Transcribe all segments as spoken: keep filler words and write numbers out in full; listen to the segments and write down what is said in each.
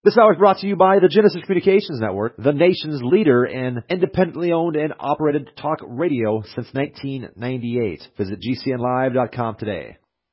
This hour is brought to you by the Genesis Communications Network, the nation's leader in independently owned and operated talk radio since nineteen ninety-eight. Visit G C N live dot com today.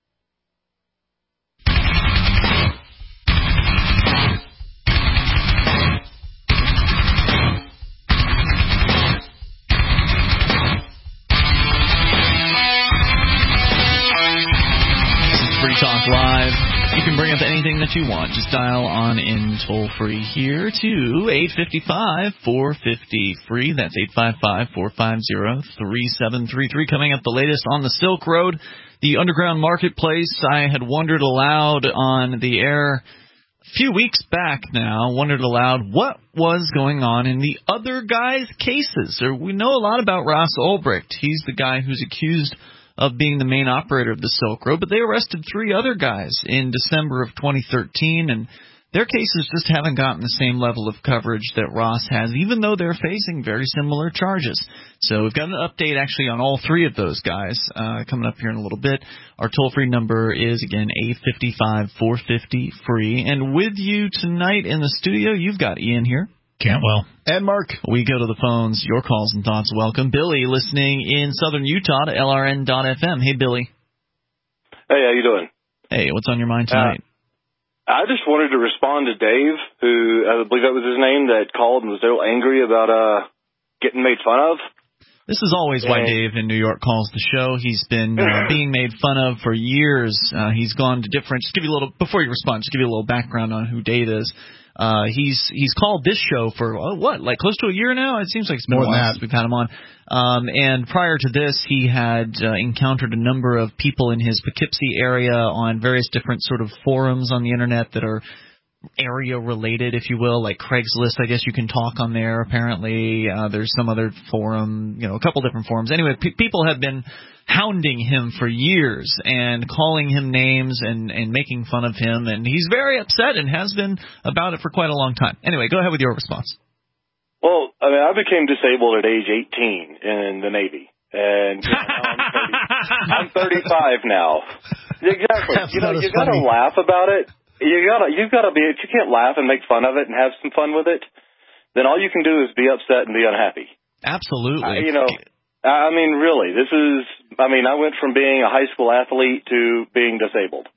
Free Talk Live. You can bring up anything that you want. Just dial on in toll-free here to eight five five, four five zero, free. That's eight five five, four five zero, three seven three three. Coming up the latest on the Silk Road, the underground marketplace. I had wondered aloud on the air a few weeks back now, wondered aloud what was going on in the other guys' cases. We know a lot about Ross Ulbricht. He's the guy who's accused of being the main operator of the Silk Road, but they arrested three other guys in December of twenty thirteen, and their cases just haven't gotten the same level of coverage that Ross has, even though they're facing very similar charges. So we've got an update actually on all three of those guys uh, coming up here in a little bit. Our toll-free number is, again, eight five five, four five zero, free. And with you tonight in the studio, you've got Ian here. Cantwell. And Mark. We go to the phones. Your calls and thoughts welcome. Billy, listening in southern Utah to L R N dot F M. Hey, Billy. Hey, how you doing? Hey, what's on your mind tonight? Uh, I just wanted to respond to Dave, who I believe that was his name, that called and was so angry about uh getting made fun of. This is always why and, Dave in New York calls the show. He's been uh, being made fun of for years. Uh, he's gone to different. Just give you a little before you respond. Just give you a little background on who Dave is. Uh, he's he's called this show for uh, what, like close to a year now? It seems like it's been More a while than since we've had him on. Um, and prior to this, he had uh, encountered a number of people in his Poughkeepsie area on various different sort of forums on the internet that are area related, if you will, like Craigslist. I guess you can talk on there. Apparently, uh, there's some other forum, you know, a couple different forums. Anyway, pe- people have been hounding him for years and calling him names and, and making fun of him, and he's very upset and has been about it for quite a long time. Anyway, go ahead with your response. Well, I mean, I became disabled at age eighteen in the Navy, and you know, I'm, thirty, I'm thirty-five now. Exactly. That's you know, you funny. gotta laugh about it. You gotta, you've gotta be. If you can't laugh and make fun of it and have some fun with it, then all you can do is be upset and be unhappy. Absolutely. Uh, you know. I mean, really, this is, I mean, I went from being a high school athlete to being disabled.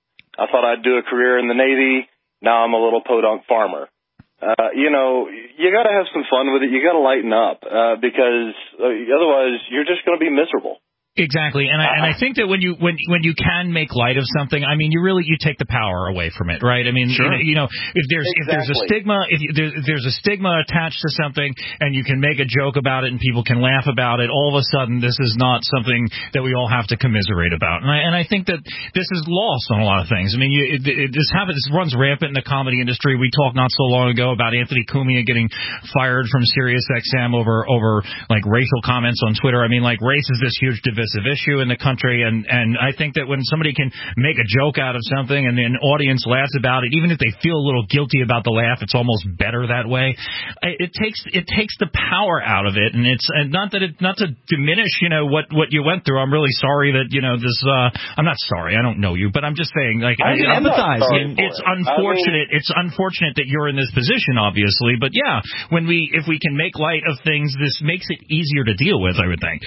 I thought I'd do a career in the Navy. Now I'm a little podunk farmer. Uh, you know, you got to have some fun with it. You got to lighten up uh, because uh, otherwise you're just going to be miserable. Exactly, and I, and I think that when you when when you can make light of something, I mean, you really you take the power away from it, right? I mean, sure. you know, if there's exactly. if there's a stigma, if, you, there's, if there's a stigma attached to something, and you can make a joke about it, and people can laugh about it, all of a sudden, this is not something that we all have to commiserate about. And I and I think that this is lost on a lot of things. I mean, you, it, it, this happens, this runs rampant in the comedy industry. We talked not so long ago about Anthony Cumia getting fired from Sirius X M over over like racial comments on Twitter. I mean, like race is this huge divisive issue in the country, and and I think that when somebody can make a joke out of something and an audience laughs about it, even if they feel a little guilty about the laugh, it's almost better that way. It takes it takes the power out of it, and it's and not that it not to diminish, you know, what what you went through. I'm really sorry that, you know, this. Uh, I'm not sorry. I don't know you, but I'm just saying, like, I I empathize. It's it. unfortunate. I mean, it's unfortunate that you're in this position, obviously, but yeah, when we if we can make light of things, this makes it easier to deal with, I would think.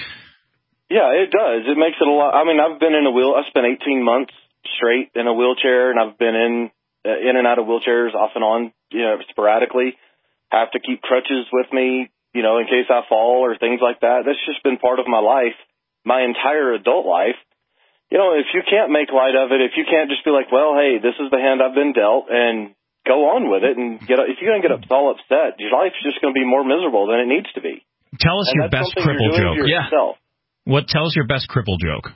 Yeah, it does. It makes it a lot. I mean, I've been in a wheel. I spent eighteen months straight in a wheelchair, and I've been in uh, in and out of wheelchairs off and on, you know, sporadically. Have to keep crutches with me, you know, in case I fall or things like that. That's just been part of my life, my entire adult life. You know, if you can't make light of it, if you can't just be like, well, hey, this is the hand I've been dealt, and go on with it, and get if you're going to get all upset, your life's just going to be more miserable than it needs to be. Tell us and your best cripple joke. Yeah. Yourself. What tells your best cripple joke?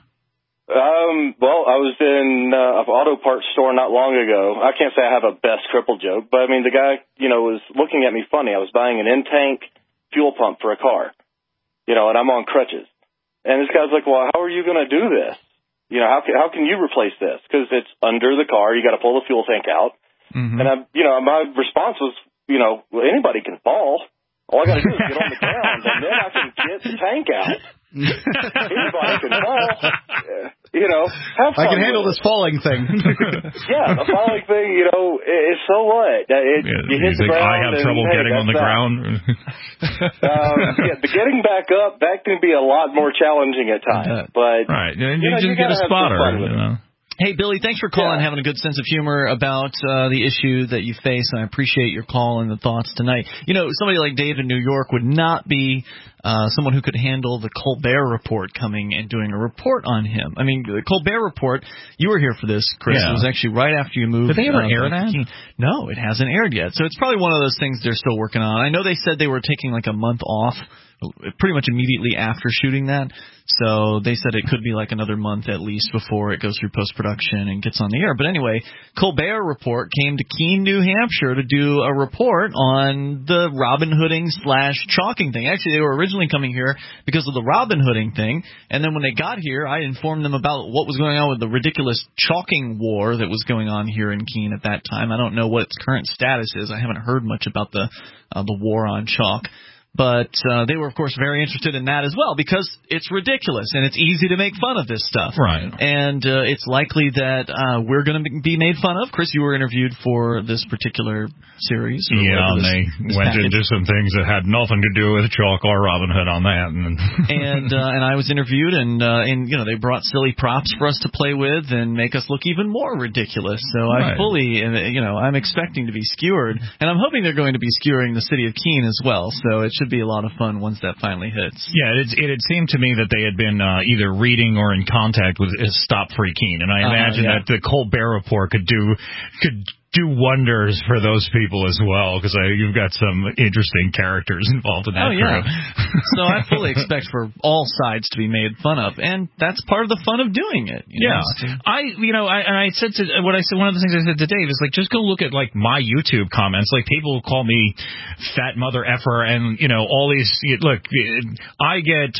Um, well, I was in uh, an auto parts store not long ago. I can't say I have a best cripple joke, but I mean, the guy, you know, was looking at me funny. I was buying an in-tank fuel pump for a car, you know, and I'm on crutches. And this guy's like, well, how are you going to do this? You know, how can, how can you replace this? Because it's under the car. You got to pull the fuel tank out. Mm-hmm. And, I, you know, my response was, you know, well, anybody can fall. All I got to do is get on the ground, and then I can get the tank out. Anybody can fall. you know, have fun. I can handle this falling thing. Yeah, the falling thing, you know, is so what? It, yeah, you hit the like, ground. I have and, trouble hey, getting on the that. ground. um, yeah, the getting back up, that can be a lot more challenging at times. But right, and you, you know, just you get a have spotter. some fun with You know. Hey, Billy, thanks for calling, yeah. having a good sense of humor about uh, the issue that you face, and I appreciate your call and the thoughts tonight. You know, somebody like Dave in New York would not be uh, someone who could handle the Colbert Report coming and doing a report on him. I mean, the Colbert Report, you were here for this, Chris. Yeah. It was actually right after you moved. Did they ever uh, air that? No, it hasn't aired yet. So it's probably one of those things they're still working on. I know they said they were taking like a month off pretty much immediately after shooting that. So they said it could be like another month at least before it goes through post-production and gets on the air. But anyway, Colbert Report came to Keene, New Hampshire to do a report on the Robin Hooding slash chalking thing. Actually, they were originally coming here because of the Robin Hooding thing. And then when they got here, I informed them about what was going on with the ridiculous chalking war that was going on here in Keene at that time. I don't know what its current status is. I haven't heard much about the uh, the war on chalk. But uh, they were, of course, very interested in that as well because it's ridiculous and it's easy to make fun of this stuff. Right. And uh, it's likely that uh, we're going to be made fun of. Chris, you were interviewed for this particular series. Or yeah, and this, they this went package. into some things that had nothing to do with chalk or Robin Hood on that. And and, uh, and I was interviewed, and, uh, and you know, they brought silly props for us to play with and make us look even more ridiculous. So right. I fully, you know, I'm expecting to be skewered. And I'm hoping they're going to be skewering the city of Keene as well. So it should be a lot of fun once that finally hits. Yeah, it, it had seemed to me that they had been uh, either reading or in contact with Stop Free Keene, and I uh, imagine yeah. that the Colbert Report could do could do wonders for those people as well, because you've got some interesting characters involved in that oh, yeah. crew. So I fully expect for all sides to be made fun of, and that's part of the fun of doing it. You yeah, know? I, you know, I, and I said to what I said. One of the things I said to Dave is like, just go look at like my YouTube comments. Like people call me fat mother effer, and you know all these. Look, I get.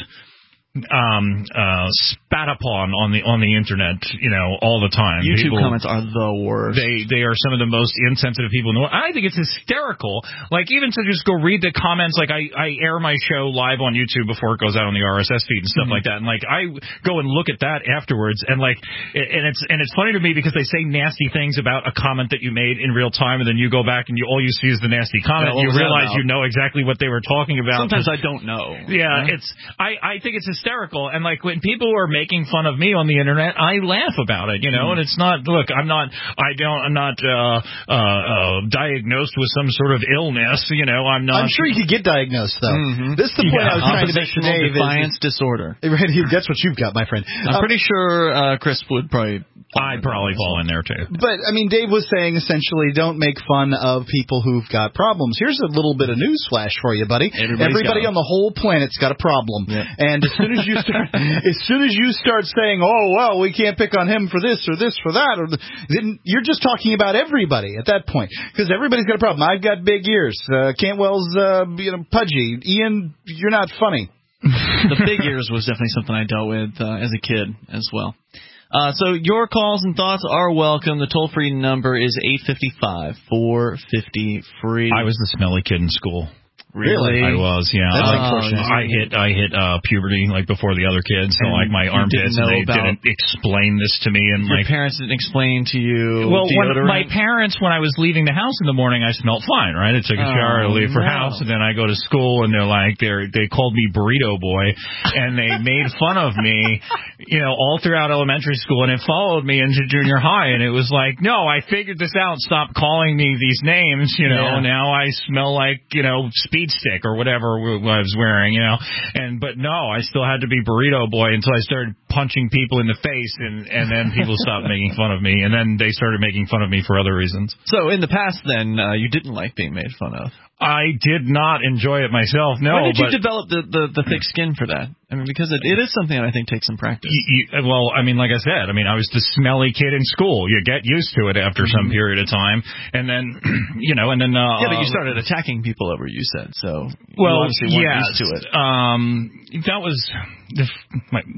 um uh spat upon on the on the internet, you know, all the time. YouTube people, comments are the worst. They they are some of the most insensitive people in the world. I think it's hysterical. Like even to just go read the comments. Like I I air my show live on YouTube before it goes out on the R S S feed and stuff mm-hmm. like that. And like I go and look at that afterwards. And like and it's and it's funny to me because they say nasty things about a comment that you made in real time, and then you go back and you all you see is the nasty comment. Yeah, you realize you know exactly what they were talking about. Sometimes I don't know. Yeah, yeah. it's I I think it's hysterical. And like when people are making fun of me on the internet, I laugh about it, you know. Mm. And it's not look, I'm not, I don't, I'm not uh, uh, uh, diagnosed with some sort of illness, you know. I'm not. I'm sure you could get diagnosed though. Mm-hmm. This is the point yeah, I was trying to make today. Defiance disorder. Right, that's what you've got, my friend. I'm um, pretty sure uh, Chris would probably. I'd probably fall in there too. But I mean, Dave was saying essentially, don't make fun of people who've got problems. Here's a little bit of news flash for you, buddy. Everybody's Everybody on the whole planet's got a problem, yeah. and as soon as you start, as soon as you start saying, "Oh well, we can't pick on him for this or this for that," or the, then you're just talking about everybody at that point because everybody's got a problem. I've got big ears. Uh, Cantwell's, uh, you know, pudgy. Ian, you're not funny. The big ears was definitely something I dealt with uh, as a kid as well. Uh, so your calls and thoughts are welcome. The toll-free number is eight five five, four five zero, free. I was the smelly kid in school. Really? I was, yeah. That's uh, unfortunate. I hit I hit uh, puberty like before the other kids, so and like my armpits, and they didn't explain this to me. And your like parents didn't explain to you. Well, when deodorant? my parents, when I was leaving the house in the morning, I smelled fine, right? I took a shower, oh, I leave for no. house, and then I go to school, and they're like, they they called me Burrito Boy, and they made fun of me, you know, all throughout elementary school, and it followed me into junior high, and it was like, no, I figured this out. Stop calling me these names, you know. Yeah. Now I smell like, you know, Speed Stick or whatever I was wearing, you know, and but no, I still had to be Burrito Boy until I started punching people in the face, and and then people stopped making fun of me, and then they started making fun of me for other reasons. So in the past, then uh, you didn't like being made fun of. I did not enjoy it myself. No. When did but you develop the, the, the thick skin for that? I mean, because it, it is something that I think takes some practice. You, you, well, I mean, like I said, I mean, I was the smelly kid in school. You get used to it after mm-hmm. some period of time, and then, you know, and then. Uh, yeah, but you started attacking people over. You said so. Well, you obviously weren't yes, used to it. Um, that was the, my.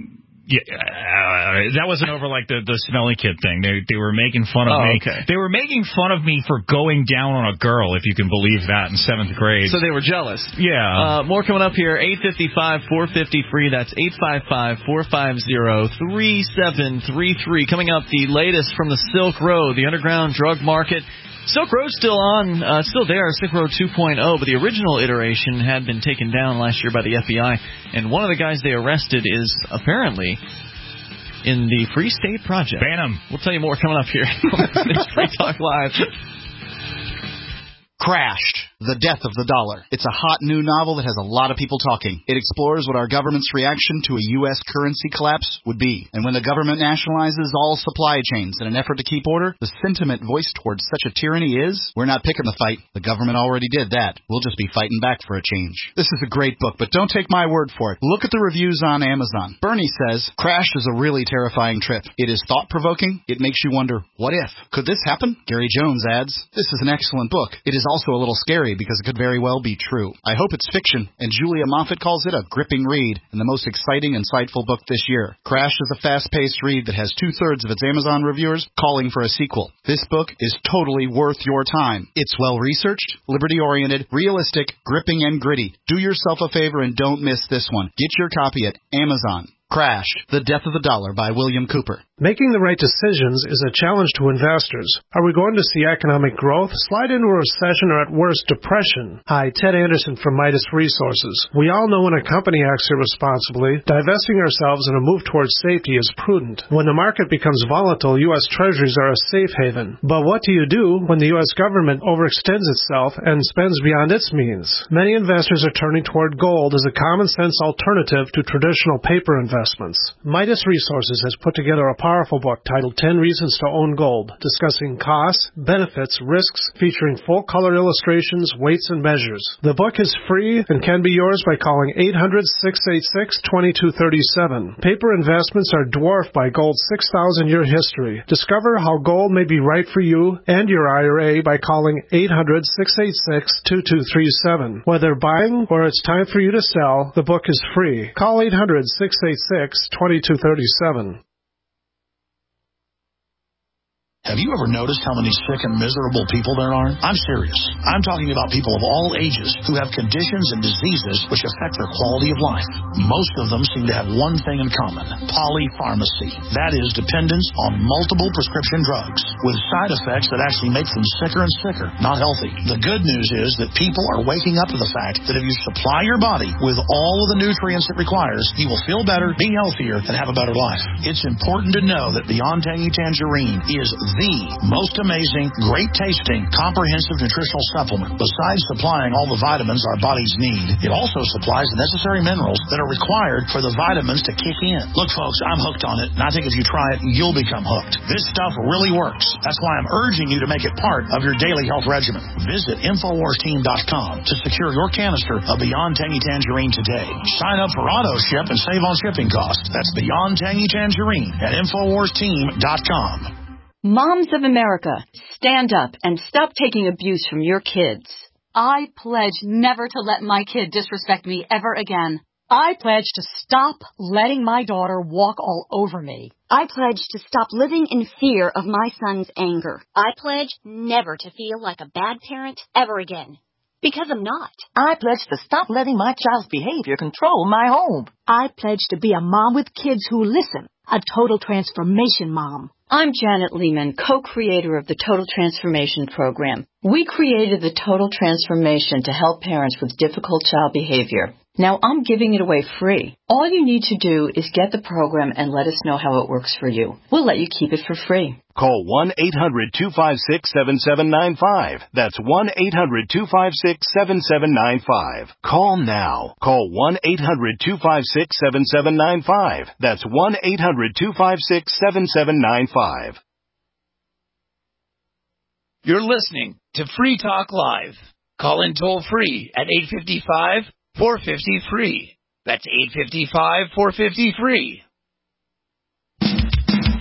Yeah, uh, that wasn't over like the, the smelly kid thing. They they were making fun of oh, me. Okay. They were making fun of me for going down on a girl, if you can believe that, in seventh grade. So they were jealous. Yeah. Uh, more coming up here. eight five five, four five zero, free. That's eight five five, four five zero, three seven three three. Coming up, the latest from the Silk Road, the underground drug market. Silk Road's still on, uh, still there, Silk Road two point oh, but the original iteration had been taken down last year by the F B I, and one of the guys they arrested is apparently in the Free State Project. Ban him. We'll tell you more coming up here. It's Free Talk Live. Crashed. The Death of the Dollar. It's a hot new novel that has a lot of people talking. It explores what our government's reaction to a U S currency collapse would be. And when the government nationalizes all supply chains in an effort to keep order, the sentiment voiced towards such a tyranny is, we're not picking the fight. The government already did that. We'll just be fighting back for a change. This is a great book, but don't take my word for it. Look at the reviews on Amazon. Bernie says, Crashed is a really terrifying trip. It is thought-provoking. It makes you wonder, what if? Could this happen? Gary Jones adds, this is an excellent book. It is also a little scary because it could very well be true. I hope it's fiction, and Julia Moffett calls it a gripping read and the most exciting and insightful book this year. Crashed is a fast-paced read that has two-thirds of its Amazon reviewers calling for a sequel. This book is totally worth your time. It's well-researched, liberty-oriented, realistic, gripping, and gritty. Do yourself a favor and don't miss this one. Get your copy at Amazon. Crashed. The Death of the Dollar by William Cooper. Making the right decisions is a challenge to investors. Are we going to see economic growth, slide into a recession, or at worst, depression? Hi, Ted Anderson from Midas Resources. We all know when a company acts irresponsibly, divesting ourselves in a move towards safety is prudent. When the market becomes volatile, U S Treasuries are a safe haven. But what do you do when the U S government overextends itself and spends beyond its means? Many investors are turning toward gold as a common-sense alternative to traditional paper investments. Midas Resources has put together a powerful book titled ten Reasons to Own Gold, discussing costs, benefits, risks, featuring full-color illustrations, weights, and measures. The book is free and can be yours by calling eight hundred, six eight six, two two three seven. Paper investments are dwarfed by gold's six thousand year history. Discover how gold may be right for you and your I R A by calling eight hundred, six eight six, two two three seven. Whether buying or it's time for you to sell, the book is free. Call eight hundred, six eight six, two two three seven. Have you ever noticed how many sick and miserable people there are? I'm serious. I'm talking about people of all ages who have conditions and diseases which affect their quality of life. Most of them seem to have one thing in common: polypharmacy. That is, dependence on multiple prescription drugs with side effects that actually make them sicker and sicker, not healthy. The good news is that people are waking up to the fact that if you supply your body with all of the nutrients it requires, you will feel better, be healthier, and have a better life. It's important to know that Beyond Tangy Tangerine is the most amazing, great-tasting, comprehensive nutritional supplement. Besides supplying all the vitamins our bodies need, it also supplies the necessary minerals that are required for the vitamins to kick in. Look, folks, I'm hooked on it, and I think if you try it, you'll become hooked. This stuff really works. That's why I'm urging you to make it part of your daily health regimen. Visit Infowars Team dot com to secure your canister of Beyond Tangy Tangerine today. Sign up for auto ship and save on shipping costs. That's Beyond Tangy Tangerine at Infowars Team dot com. Moms of America, stand up and stop taking abuse from your kids. I pledge never to let my kid disrespect me ever again. I pledge to stop letting my daughter walk all over me. I pledge to stop living in fear of my son's anger. I pledge never to feel like a bad parent ever again. Because I'm not. I pledge to stop letting my child's behavior control my home. I pledge to be a mom with kids who listen. A total transformation mom. I'm Janet Lehman, co-creator of the Total Transformation Program. We created the Total Transformation to help parents with difficult child behavior. Now I'm giving it away free. All you need to do is get the program and let us know how it works for you. We'll let you keep it for free. Call one eight hundred, two five six, seven seven nine five. That's one eight hundred, two five six, seven seven nine five. Call now. Call one eight hundred, two five six, seven seven nine five. That's one eight hundred, two five six, seven seven nine five. You're listening to Free Talk Live. Call in toll free at eight five five, four five zero, free. That's eight five five, four five zero, free.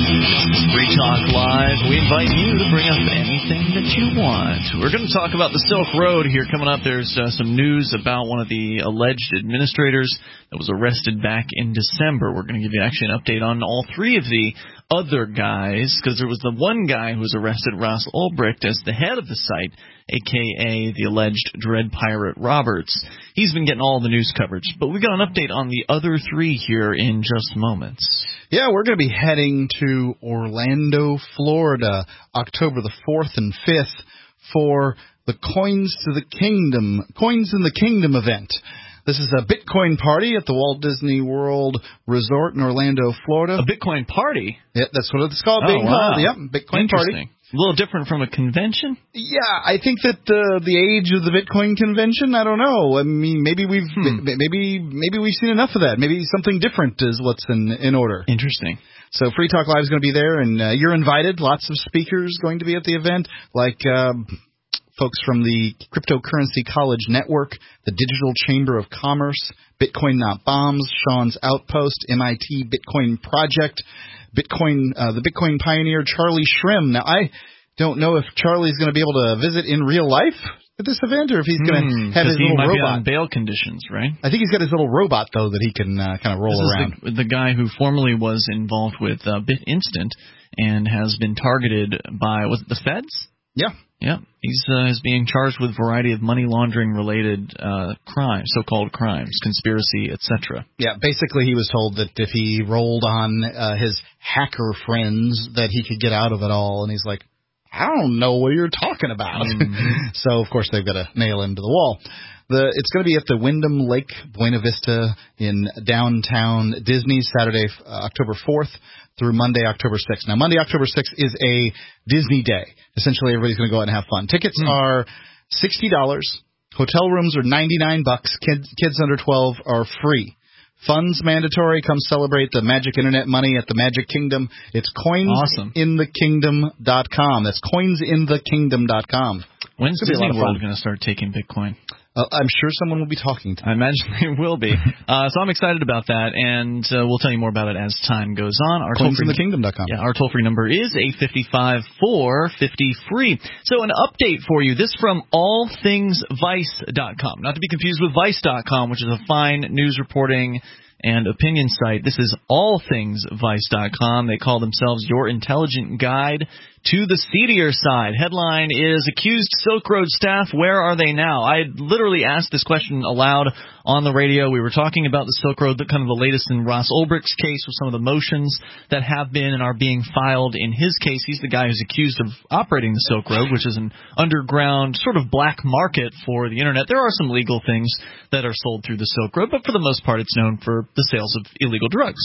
Free Talk Live. We invite you to bring up anything that you want. We're going to talk about the Silk Road here. Coming up, there's uh, some news about one of the alleged administrators that was arrested back in December. We're going to give you actually an update on all three of the other guys, because there was the one guy who was arrested, Ross Ulbricht, as the head of the site, a k a the alleged Dread Pirate Roberts. He's been getting all the news coverage. But we got an update on the other three here in just moments. Yeah, we're going to be heading to Orlando, Florida, October the fourth and fifth for the Coins to the Kingdom, Coins in the Kingdom event. This is a Bitcoin party at the Walt Disney World Resort in Orlando, Florida. A Bitcoin party? Yeah, that's what it's called. Oh, being wow. called. Yep, Bitcoin party. A little different from a convention? Yeah, I think that uh, the age of the Bitcoin convention, I don't know. I mean, maybe we've hmm. maybe maybe we've seen enough of that. Maybe something different is what's in in order. Interesting. So Free Talk Live is going to be there, and uh, you're invited. Lots of speakers going to be at the event, like uh, folks from the Cryptocurrency College Network, the Digital Chamber of Commerce, Bitcoin Not Bombs, Sean's Outpost, M I T Bitcoin Project, Bitcoin, uh, the Bitcoin pioneer Charlie Shrem. Now, I don't know if Charlie's going to be able to visit in real life at this event, or if he's going to mm, have his he little might robot. Be on bail conditions, right? I think he's got his little robot though that he can uh, kind of roll this around. Is the, the guy who formerly was involved with uh, BitInstant and has been targeted by was it the feds? Yeah. Yeah, he's uh, is being charged with a variety of money laundering related uh, crimes, so-called crimes, conspiracy, et cetera. Yeah, basically he was told that if he rolled on uh, his hacker friends that he could get out of it all, and he's like, I don't know what you're talking about. Mm-hmm. So of course they've got to nail him to the wall. The it's going to be at the Wyndham Lake Buena Vista in downtown Disney, Saturday, uh, October fourth through Monday, October sixth. Now, Monday, October sixth is a Disney day. Essentially, everybody's going to go out and have fun. Tickets mm. are sixty dollars. Hotel rooms are ninety-nine bucks. Kids, kids under twelve are free. Funds mandatory. Come celebrate the magic internet money at the Magic Kingdom. It's coins in the kingdom dot com. That's coins in the kingdom dot com. When's Disney World going to start taking Bitcoin? Uh, I'm sure someone will be talking to me. I imagine they will be. Uh, so I'm excited about that, and uh, we'll tell you more about it as time goes on. Our coins in the kingdom dot com. Yeah, our toll-free number is eight five five, four five zero, free. So an update for you. This from all things vice dot com. Not to be confused with vice dot com, which is a fine news reporting and opinion site. This is all things vice dot com. They call themselves your intelligent guide to the seedier side. Headline is, accused Silk Road staff, where are they now? I literally asked this question aloud on the radio. We were talking about the Silk Road, the, kind of the latest in Ross Ulbricht's case with some of the motions that have been and are being filed in his case. He's the guy who's accused of operating the Silk Road, which is an underground sort of black market for the Internet. There are some legal things that are sold through the Silk Road, but for the most part it's known for the sales of illegal drugs.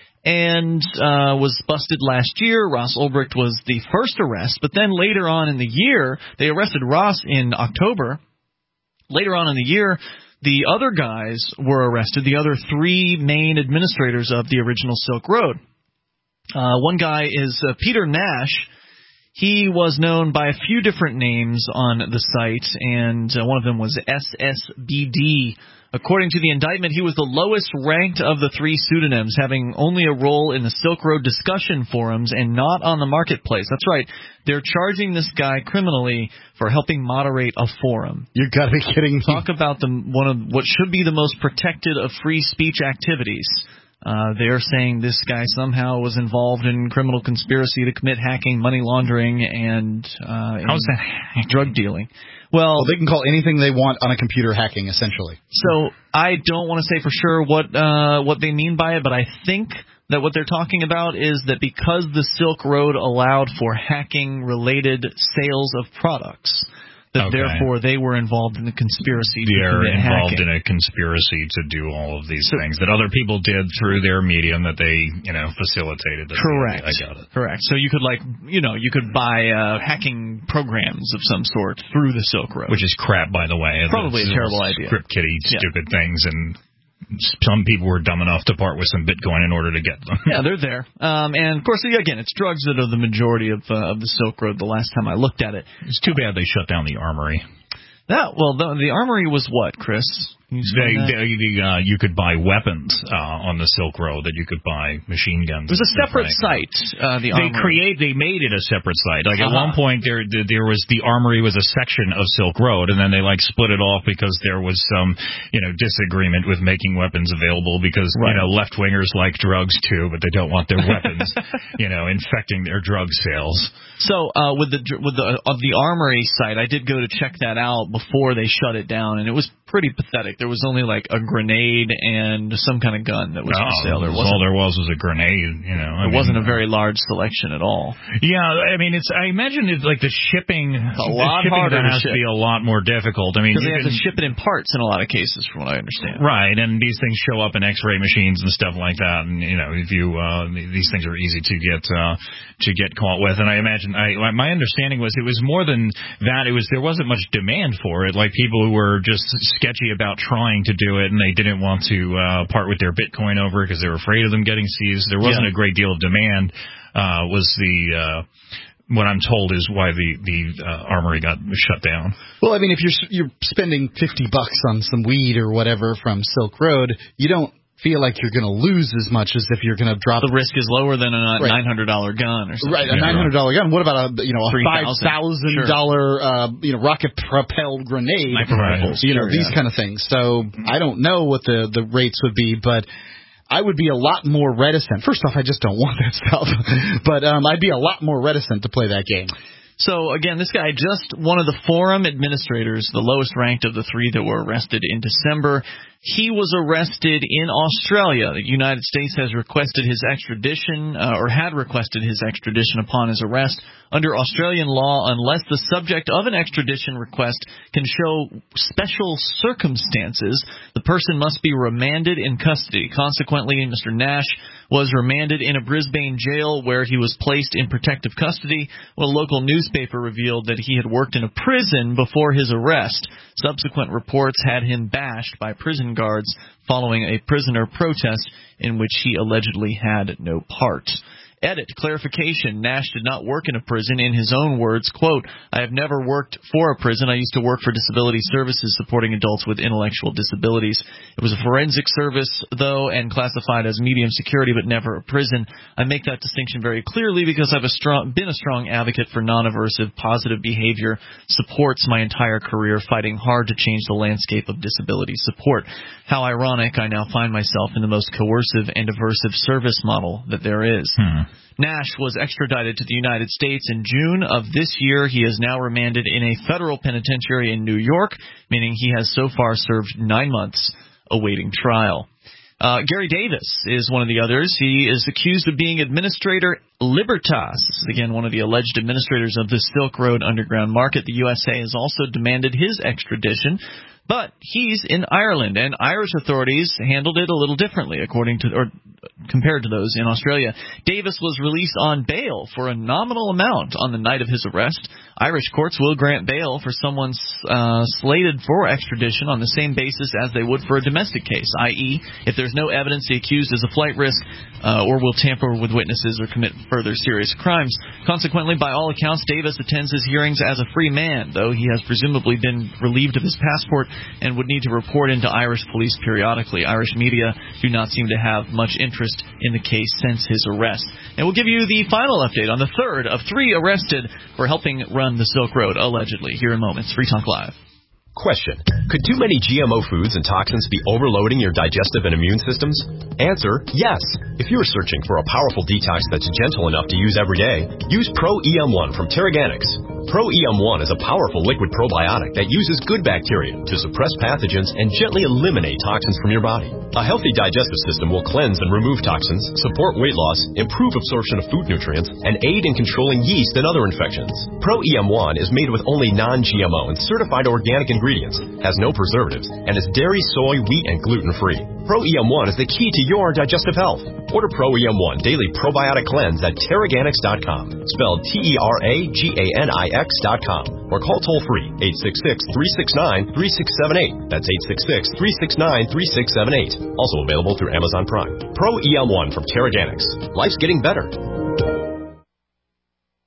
And uh, was busted last year. Ross Ulbricht was the first arrest, but then later on in the year, they arrested Ross in October. Later on in the year, the other guys were arrested, the other three main administrators of the original Silk Road. Uh, one guy is uh, Peter Nash. He was known by a few different names on the site, and uh, one of them was S S B D. According to the indictment, he was the lowest ranked of the three pseudonyms, having only a role in the Silk Road discussion forums and not on the marketplace. That's right. They're charging this guy criminally for helping moderate a forum. You got to be kidding me. Talk about the, one of what should be the most protected of free speech activities. Uh, they're saying this guy somehow was involved in criminal conspiracy to commit hacking, money laundering, and, uh, and how's that drug dealing. Well, well, they can call anything they want on a computer hacking, essentially. So I don't want to say for sure what uh, what they mean by it, but I think that what they're talking about is that because the Silk Road allowed for hacking-related sales of products, that okay. therefore they were involved in the conspiracy. They're to involved hacking. in a conspiracy to do all of these so, things that other people did through their medium that they, you know, facilitated. Correct. I got it. Correct. So you could like, you know, you could buy uh, hacking programs of some sort through the Silk Road, which is crap, by the way. Probably it's, a terrible idea. Script kiddie, yeah. stupid things and. Some people were dumb enough to part with some Bitcoin in order to get them. Yeah, they're there. Um, and, of course, again, it's drugs that are the majority of uh, of the Silk Road the last time I looked at it. It's too bad they shut down the Armory. That, well, the, the Armory was what, Chris? They, they, uh, you could buy weapons uh, on the Silk Road. That you could buy machine guns. It was a separate site. Uh, the they armory. create. They made it a separate site. Like uh-huh. at one point, there there was the armory was a section of Silk Road, and then they like split it off because there was some you know disagreement with making weapons available because right. you know left wingers like drugs too, but they don't want their weapons you know infecting their drug sales. So uh, with the with the of the armory site, I did go to check that out before they shut it down, and it was pretty pathetic. There was only like a grenade and some kind of gun that was no, for sale. There wasn't, all there was was a grenade. You know, it I mean, wasn't a very large selection at all. Yeah, I mean, it's. I imagine it's like the shipping. It's a lot the shipping harder that has to, to be a lot more difficult. I mean, because they have to ship it in parts in a lot of cases, from what I understand. Right, and these things show up in X-ray machines and stuff like that. And you know, if you uh, these things are easy to get uh, to get caught with. And I imagine, I my understanding was it was more than that. It was there wasn't much demand for it. Like people who were just sketchy about trying to do it, and they didn't want to uh, part with their Bitcoin over it because they were afraid of them getting seized. There wasn't yeah. a great deal of demand. Uh, was the uh, what I'm told is why the the uh, armory got shut down. Well, I mean, if you're you're spending fifty bucks on some weed or whatever from Silk Road, you don't feel like you're going to lose as much as if you're going to drop. The risk is lower than a right. nine hundred dollar gun or something. Right, a nine hundred dollar gun. What about a you know a five thousand sure. dollar uh, you know rocket propelled grenade? Micro-rifles. You know sure, these yeah. kind of things. So I don't know what the the rates would be, but I would be a lot more reticent. First off, I just don't want that stuff, but um, I'd be a lot more reticent to play that game. So, again, this guy, just one of the forum administrators, the lowest ranked of the three that were arrested in December. He was arrested in Australia. The United States has requested his extradition, uh, or had requested his extradition upon his arrest. Under Australian law, unless the subject of an extradition request can show special circumstances, the person must be remanded in custody. Consequently, Mister Nash was remanded in a Brisbane jail where he was placed in protective custody. Well, a local newspaper revealed that he had worked in a prison before his arrest. Subsequent reports had him bashed by prison guards following a prisoner protest in which he allegedly had no part. Edit. Clarification. Nash did not work in a prison. In his own words, quote, I have never worked for a prison. I used to work for disability services supporting adults with intellectual disabilities. It was a forensic service, though, and classified as medium security, but never a prison. I make that distinction very clearly because I've a strong, been a strong advocate for non-aversive, positive behavior, supports my entire career, fighting hard to change the landscape of disability support. How ironic, I now find myself in the most coercive and aversive service model that there is. Hmm. Nash was extradited to the United States in June of this year. He is now remanded in a federal penitentiary in New York, meaning he has so far served nine months awaiting trial. Uh, Gary Davis is one of the others. He is accused of being Administrator Libertas. This is, again, one of the alleged administrators of the Silk Road Underground Market. The U S A has also demanded his extradition. But he's in Ireland, and Irish authorities handled it a little differently, according to or compared to those in Australia. Davis was released on bail for a nominal amount on the night of his arrest. Irish courts will grant bail for someone uh, slated for extradition on the same basis as they would for a domestic case, that is, if there's no evidence the accused is a flight risk uh, or will tamper with witnesses or commit further serious crimes. Consequently, by all accounts, Davis attends his hearings as a free man, though he has presumably been relieved of his passport and would need to report into Irish police periodically. Irish media do not seem to have much interest in the case since his arrest. And we'll give you the final update on the third of three arrested for helping run the Silk Road, allegedly, here in moments. Free Talk Live. Question. Could too many G M O foods and toxins be overloading your digestive and immune systems? Answer, yes. If you're searching for a powerful detox that's gentle enough to use every day, use Pro E M one from Teraganix. Pro E M one is a powerful liquid probiotic that uses good bacteria to suppress pathogens and gently eliminate toxins from your body. A healthy digestive system will cleanse and remove toxins, support weight loss, improve absorption of food nutrients, and aid in controlling yeast and other infections. Pro E M one is made with only non G M O and certified organic ingredients, has no preservatives, and is dairy, soy, wheat, and gluten-free. Pro E M one is the key to your digestive health. Order Pro E M one Daily Probiotic Cleanse at Teraganix dot com, spelled T E R A G A N I X dot com, or call toll-free eight six six, three six nine, three six seven eight. That's eight six six, three six nine, three six seven eight. Also available through Amazon Prime. Pro E M one from Teraganix. Life's getting better.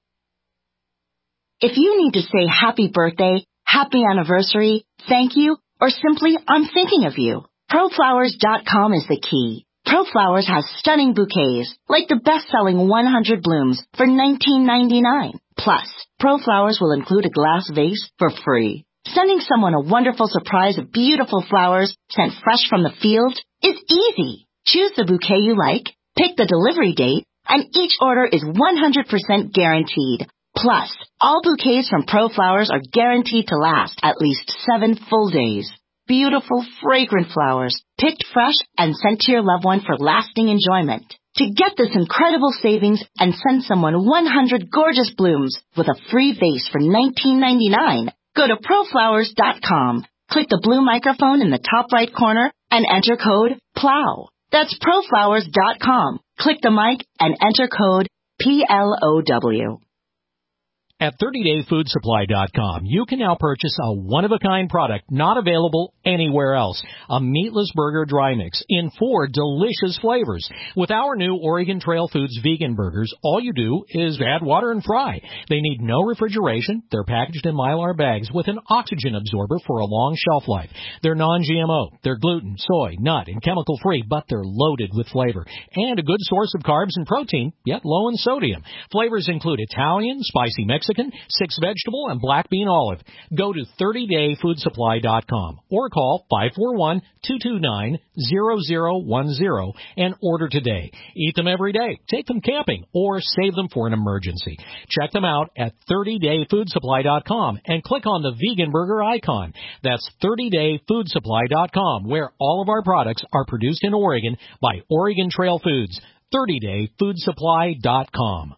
If you need to say happy birthday, happy anniversary, thank you, or simply I'm thinking of you. Pro Flowers dot com is the key. ProFlowers has stunning bouquets, like the best-selling one hundred blooms for nineteen ninety-nine. Plus, ProFlowers will include a glass vase for free. Sending someone a wonderful surprise of beautiful flowers sent fresh from the field is easy. Choose the bouquet you like, pick the delivery date, and each order is one hundred percent guaranteed. Plus, all bouquets from ProFlowers are guaranteed to last at least seven full days. Beautiful, fragrant flowers, picked fresh and sent to your loved one for lasting enjoyment. To get this incredible savings and send someone one hundred gorgeous blooms with a free vase for nineteen ninety-nine, go to Pro Flowers dot com. Click the blue microphone in the top right corner and enter code PLOW. That's Pro Flowers dot com. Click the mic and enter code P L O W. At thirty day food supply dot com, you can now purchase a one-of-a-kind product not available anywhere else. A meatless burger dry mix in four delicious flavors. With our new Oregon Trail Foods vegan burgers, all you do is add water and fry. They need no refrigeration. They're packaged in Mylar bags with an oxygen absorber for a long shelf life. They're non G M O. They're gluten, soy, nut, and chemical-free, but they're loaded with flavor. And a good source of carbs and protein, yet low in sodium. Flavors include Italian, spicy Mexican, Mexican, six vegetable, and black bean olive. Go to thirty day food supply dot com or call five four one, two two nine, zero zero one zero and order today. Eat them every day, take them camping, or save them for an emergency. Check them out at thirty day food supply dot com and click on the vegan burger icon. That's thirty day food supply dot com, where all of our products are produced in Oregon by Oregon Trail Foods. thirty day food supply dot com.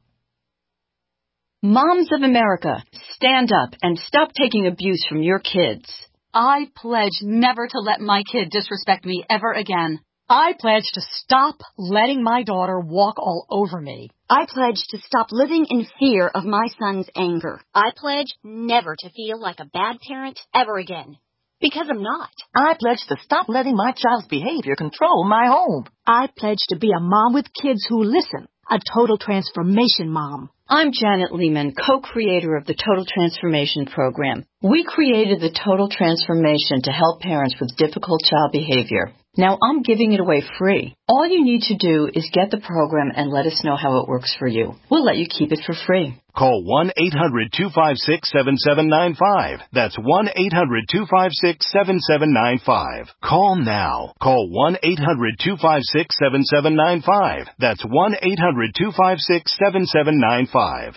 Moms of America, stand up and stop taking abuse from your kids. I pledge never to let my kid disrespect me ever again. I pledge to stop letting my daughter walk all over me. I pledge to stop living in fear of my son's anger. I pledge never to feel like a bad parent ever again. Because I'm not. I pledge to stop letting my child's behavior control my home. I pledge to be a mom with kids who listen. A total transformation mom. I'm Janet Lehman, co-creator of the Total Transformation Program. We created the Total Transformation to help parents with difficult child behavior. Now I'm giving it away free. All you need to do is get the program and let us know how it works for you. We'll let you keep it for free. Call one eight hundred two five six seven seven nine five. That's one eight hundred two five six seven seven nine five. Call now. Call one eight hundred two five six seven seven nine five. That's one eight hundred two five six seven seven nine five.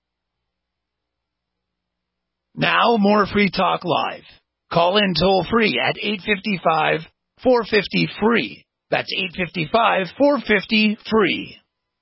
Now more Free Talk Live. Call in toll free at eight five five, four five zero, free. That's eight five five, four five zero, free.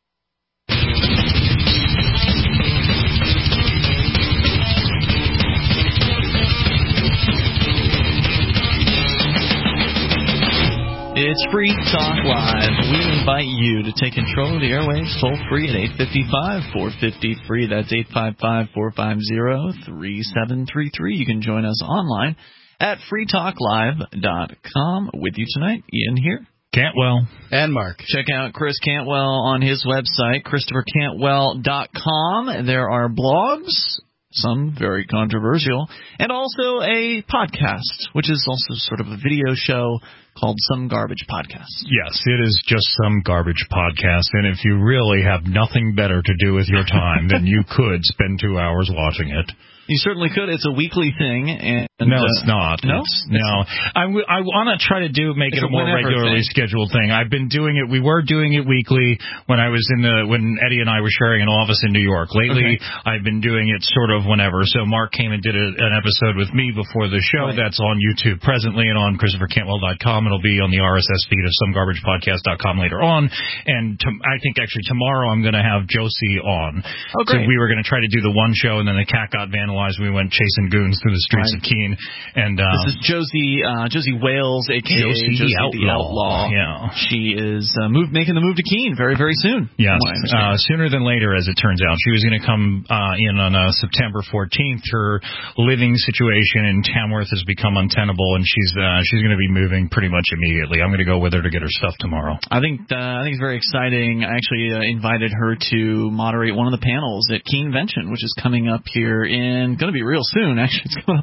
It's Free Talk Live. We invite you to take control of the airwaves toll free at eight five five, four five zero, free. That's eight five five, four five zero, three seven three three. You can join us online at free talk live dot com. With you tonight, Ian here. Cantwell. And Mark. Check out Chris Cantwell on his website, christopher cantwell dot com. There are blogs, some very controversial, and also a podcast, which is also sort of a video show called Some Garbage Podcast. Yes, it is just some garbage podcast, and if you really have nothing better to do with your time, then you could spend two hours watching it. You certainly could. It's a weekly thing. And, no, uh, it's not. No? It's, no. I, w- I want to try to do make it's it a more regularly thing. scheduled thing. I've been doing it. We were doing it weekly when I was in the when Eddie and I were sharing an office in New York. Lately, okay. I've been doing it sort of whenever. So Mark came and did a, an episode with me before the show. Right. That's on YouTube presently and on christopher cantwell dot com. It'll be on the R S S feed of some garbage podcast dot com later on. And to, I think actually tomorrow I'm going to have Josie on. Oh, great. So we were going to try to do the one show, and then the cat got vandalized. We went chasing goons through the streets right. of Keene. And uh, this is Josie uh, Josie Wales, a k a. Josie, Josie the, the Outlaw. Outlaw. Yeah. She is uh, move, making the move to Keene very, very soon. Yes, uh, sooner than later, as it turns out. She was going to come uh, in on uh, September fourteenth. Her living situation in Tamworth has become untenable, and she's uh, she's going to be moving pretty much immediately. I'm going to go with her to get her stuff tomorrow. I think uh, I think it's very exciting. I actually uh, invited her to moderate one of the panels at Keenvention, which is coming up here in going to be real soon. Actually, it's coming up in just over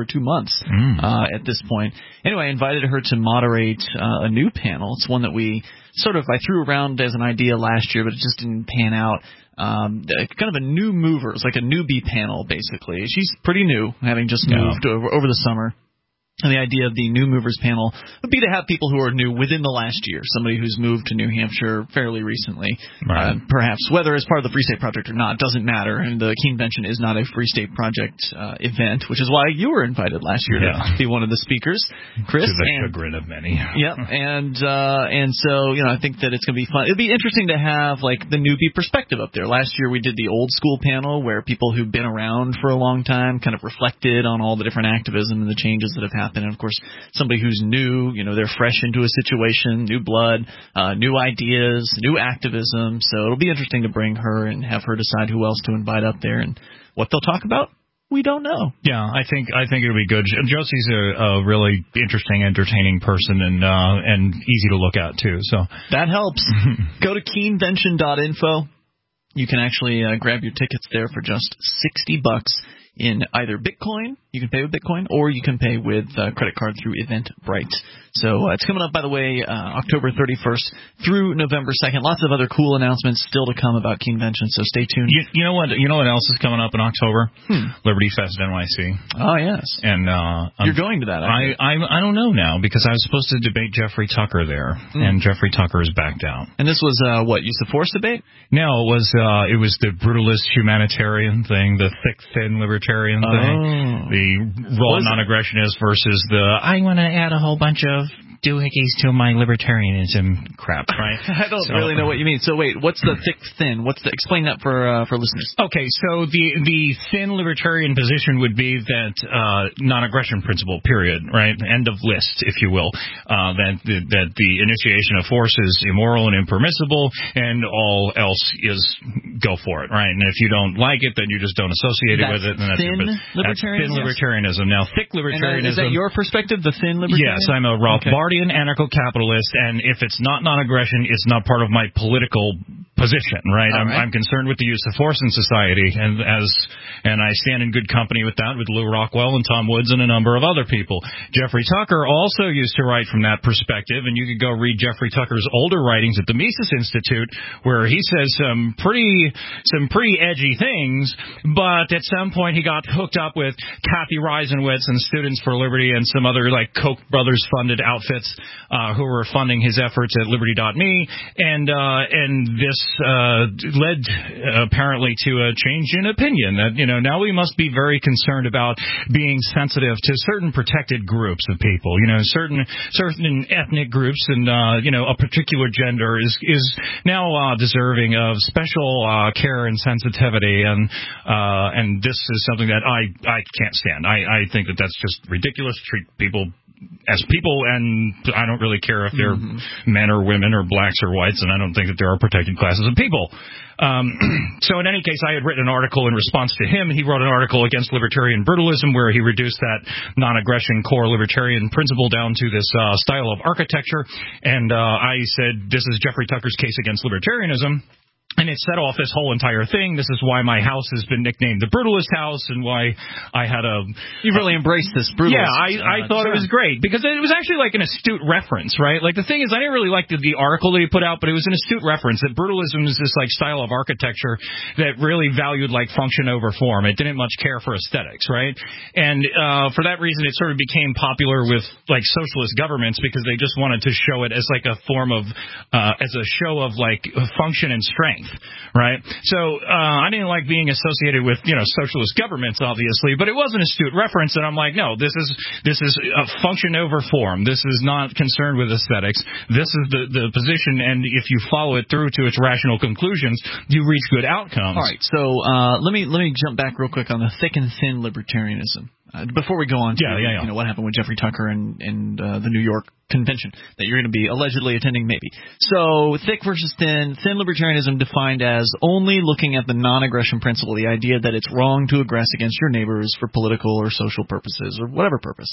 over two months mm. uh, at this point. Anyway, I invited her to moderate uh, a new panel. It's one that we sort of I threw around as an idea last year, but it just didn't pan out. Um, kind of a new movers, like a newbie panel, basically. She's pretty new, having just moved yeah. over, over the summer. And the idea of the New Movers panel would be to have people who are new within the last year, somebody who's moved to New Hampshire fairly recently, right. uh, perhaps, whether as part of the Free State Project or not, doesn't matter. And the Keenvention is not a Free State Project uh, event, which is why you were invited last year yeah. to be one of the speakers, Chris. To the and, chagrin of many. Yep, and uh, and so you know, I think that it's going to be fun. It'd be interesting to have like the newbie perspective up there. Last year we did the old school panel where people who've been around for a long time kind of reflected on all the different activism and the changes that have happened, and of course. Somebody who's new, you know, they're fresh into a situation, new blood, uh, new ideas, new activism. So it'll be interesting to bring her and have her decide who else to invite up there and what they'll talk about. We don't know. Yeah, I think I think it'll be good. Josie's a, a really interesting, entertaining person, and uh, and easy to look at too. So that helps. Go to keenvention dot info. You can actually uh, grab your tickets there for just sixty bucks in either Bitcoin. You can pay with Bitcoin, or you can pay with uh, credit card through Eventbrite. So uh, it's coming up, by the way, uh, October thirty-first through November second. Lots of other cool announcements still to come about Keenvention, so stay tuned. You, you know what? You know what else is coming up in October? Hmm. Liberty Fest N Y C. Oh yes, and uh, you're going to that. I I, I don't know now because I was supposed to debate Jeffrey Tucker there, hmm. and Jeffrey Tucker is backed out. And this was uh, what use of force debate? No, it was uh, it was the brutalist humanitarian thing, the thick thin libertarian oh. thing, the raw non-aggressionist versus the I want to add a whole bunch of doohickeys to my libertarianism crap, right? I don't so, really know what you mean. So wait, what's the thick thin? What's the explain that for uh, for listeners? Okay, so the the thin libertarian position would be that uh, non-aggression principle, period, right? End of list, if you will. Uh, that that the initiation of force is immoral and impermissible, and all else is go for it, right? And if you don't like it, then you just don't associate it that's with it. And that's thin your, libertarianism. That's thin libertarianism. Now, thick libertarianism. And, uh, is that your perspective, the thin libertarian? Yes, I'm a Rothbard. Okay. Anarcho-capitalist, and if it's not non-aggression, it's not part of my political position, right? I'm, right? I'm concerned with the use of force in society, and as and I stand in good company with that, with Lou Rockwell and Tom Woods and a number of other people. Jeffrey Tucker also used to write from that perspective, and you could go read Jeffrey Tucker's older writings at the Mises Institute, where he says some pretty some pretty edgy things, but at some point he got hooked up with Kathy Reisenwitz and Students for Liberty and some other like Koch brothers funded outfits uh, who were funding his efforts at liberty dot me, and uh, and this uh, led uh, apparently to a change in opinion that, you know, now we must be very concerned about being sensitive to certain protected groups of people, you know, certain certain ethnic groups, and uh, you know, a particular gender is is now uh, deserving of special uh, care and sensitivity, and uh, and this is something that I I can't stand. I I think that that's just ridiculous. Treat people as people, and I don't really care if they're mm-hmm. men or women or blacks or whites, and I don't think that there are protected classes of people. Um, so in any case, I had written an article in response to him. He wrote an article against libertarian brutalism where he reduced that non-aggression core libertarian principle down to this uh, style of architecture, and uh, I said, this is Jeffrey Tucker's case against libertarianism. And it set off this whole entire thing. This is why my house has been nicknamed the Brutalist House, and why I had a... You really uh, embraced this brutalist. Yeah, I, I uh, thought sure. it was great, because it was actually like an astute reference, right? Like, the thing is, I didn't really like the, the article that he put out, but it was an astute reference, that brutalism is this, like, style of architecture that really valued, like, function over form. It didn't much care for aesthetics, right? And uh, for that reason, it sort of became popular with, like, socialist governments, because they just wanted to show it as, like, a form of... Uh, as a show of, like, function and strength. Right? So uh, I didn't like being associated with, you know, socialist governments, obviously, but it was an astute reference, and I'm like, no, this is this is a function over form. This is not concerned with aesthetics. This is the, the position, and if you follow it through to its rational conclusions, you reach good outcomes. All right, so uh, let me let me jump back real quick on the thick and thin libertarianism. Uh, before we go on to yeah, yeah, yeah. you know what happened with Jeffrey Tucker and, and uh, the New York convention that you're going to be allegedly attending, maybe. So thick versus thin. Thin libertarianism defined as only looking at the non-aggression principle, the idea that it's wrong to aggress against your neighbors for political or social purposes or whatever purpose.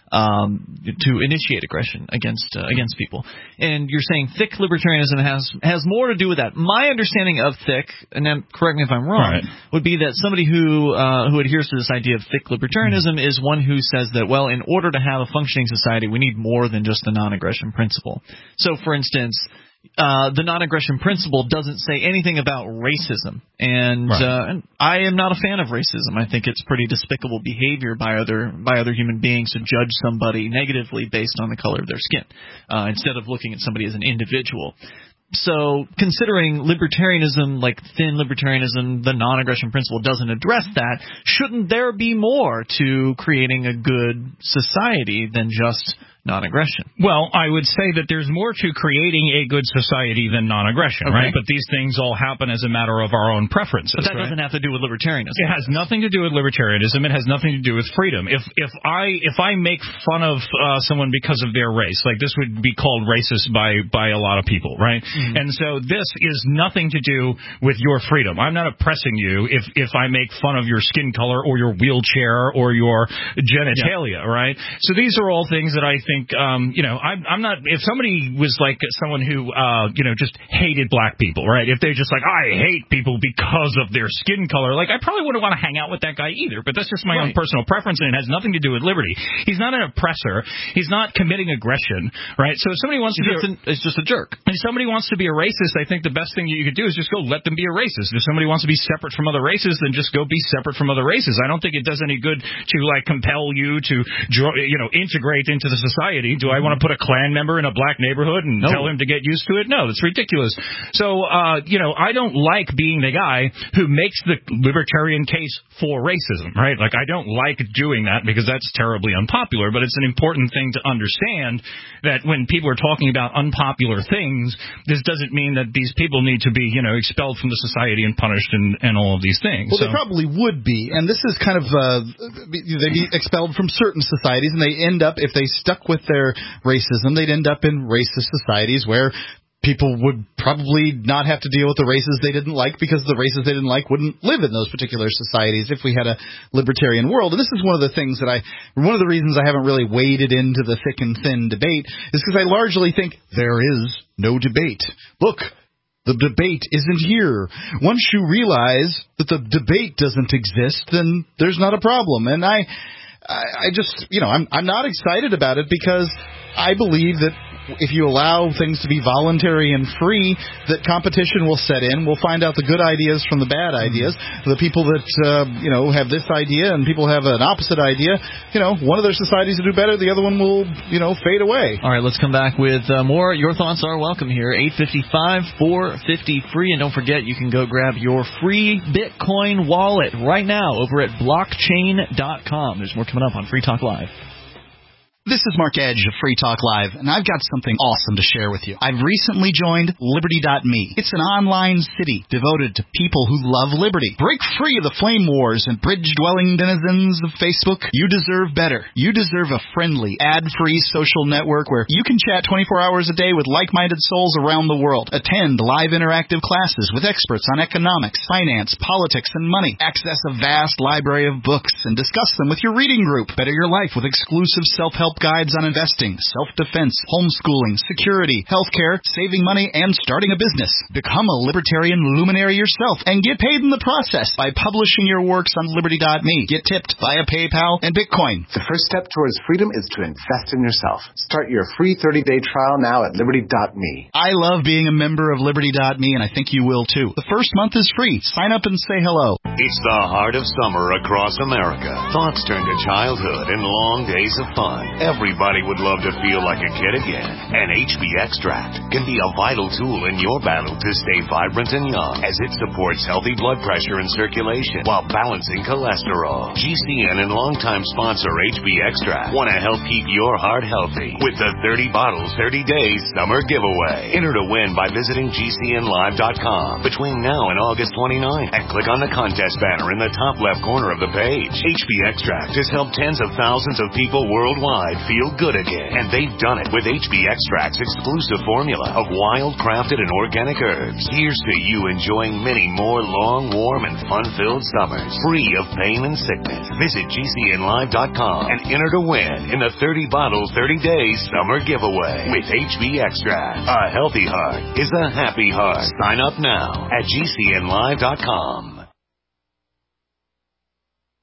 Um, to initiate aggression against uh, against people. And you're saying thick libertarianism has has more to do with that. My understanding of thick, and then correct me if I'm wrong, right. would be that somebody who uh, who adheres to this idea of thick libertarianism libertarianism is one who says that, well, in order to have a functioning society, we need more than just the non-aggression principle. So, for instance, Uh, the non-aggression principle doesn't say anything about racism, and, right. uh, and I am not a fan of racism. I think it's pretty despicable behavior by other by other human beings to judge somebody negatively based on the color of their skin, uh, instead of looking at somebody as an individual. So, considering libertarianism, like thin libertarianism, the non-aggression principle doesn't address that, shouldn't there be more to creating a good society than just non-aggression? Well, I would say that there's more to creating a good society than non-aggression, okay. right? But these things all happen as a matter of our own preferences. But that right? doesn't have to do with libertarianism. It has nothing to do with libertarianism. It has nothing to do with freedom. If if I if I make fun of uh, someone because of their race, like this would be called racist by by a lot of people, right? Mm-hmm. And so this is nothing to do with your freedom. I'm not oppressing you if if I make fun of your skin color or your wheelchair or your genitalia, yeah. right? So these are all things that I think. Um, you know, I'm, I'm not. If somebody was like someone who, uh, you know, just hated black people, right? If they're just like, I hate people because of their skin color, like I probably wouldn't want to hang out with that guy either. But that's just my right. own personal preference, and it has nothing to do with liberty. He's not an oppressor. He's not committing aggression, right? So if somebody wants He's to, be be a, it's just a jerk. If somebody wants to be a racist, I think the best thing that you could do is just go let them be a racist. If somebody wants to be separate from other races, then just go be separate from other races. I don't think it does any good to like compel you to, you know, integrate into the society. Do I want to put a Klan member in a black neighborhood and no. tell him to get used to it? No, that's ridiculous. So, uh, you know, I don't like being the guy who makes the libertarian case for racism, right? Like, I don't like doing that because that's terribly unpopular, but it's an important thing to understand that when people are talking about unpopular things, this doesn't mean that these people need to be, you know, expelled from the society and punished and, and all of these things. Well, so. They probably would be, and this is kind of, uh, they'd be expelled from certain societies, and they end up, if they stuck with their racism, they'd end up in racist societies where people would probably not have to deal with the races they didn't like because the races they didn't like wouldn't live in those particular societies if we had a libertarian world. And this is one of the things that I, one of the reasons I haven't really waded into the thick and thin debate is because I largely think there is no debate. Look, the debate isn't here. Once you realize that the debate doesn't exist, then there's not a problem. And I, I, I just, you know, I'm, I'm not excited about it because I believe that if you allow things to be voluntary and free, that competition will set in. We'll find out the good ideas from the bad ideas. The people that, uh, you know, have this idea and people have an opposite idea, you know, one of their societies will do better, the other one will, you know, fade away. All right, let's come back with uh, more. Your thoughts are welcome here. eight five five, four five zero, free. And don't forget, you can go grab your free Bitcoin wallet right now over at blockchain dot com. There's more coming up on Free Talk Live. This is Mark Edge of Free Talk Live, and I've got something awesome to share with you. I've recently joined Liberty dot me. It's an online city devoted to people who love liberty. Break free of the flame wars and bridge-dwelling denizens of Facebook. You deserve better. You deserve a friendly, ad-free social network where you can chat twenty-four hours a day with like-minded souls around the world. Attend live interactive classes with experts on economics, finance, politics, and money. Access a vast library of books and discuss them with your reading group. Better your life with exclusive self-help guides on investing, self-defense, homeschooling, security, healthcare, saving money, and starting a business. Become a libertarian luminary yourself and get paid in the process by publishing your works on Liberty dot me. Get tipped via PayPal and Bitcoin. The first step towards freedom is to invest in yourself. Start your free thirty-day trial now at Liberty dot me. I love being a member of Liberty dot me, and I think you will too. The first month is free. Sign up and say hello. It's the heart of summer across America. Thoughts turn to childhood and long days of fun. Everybody would love to feel like a kid again. And H B Extract can be a vital tool in your battle to stay vibrant and young, as it supports healthy blood pressure and circulation while balancing cholesterol. G C N and longtime sponsor H B Extract want to help keep your heart healthy with the thirty bottles, thirty days summer giveaway. Enter to win by visiting G C N live dot com between now and August twenty-ninth and click on the contest banner in the top left corner of the page. H B Extract has helped tens of thousands of people worldwide feel good again, and they've done it with H B Extract's exclusive formula of wild-crafted and organic herbs. Here's to you enjoying many more long, warm, and fun-filled summers, free of pain and sickness. Visit G C N live dot com and enter to win in the thirty bottles, thirty days summer giveaway with H B Extract. A healthy heart is a happy heart. Sign up now at G C N live dot com.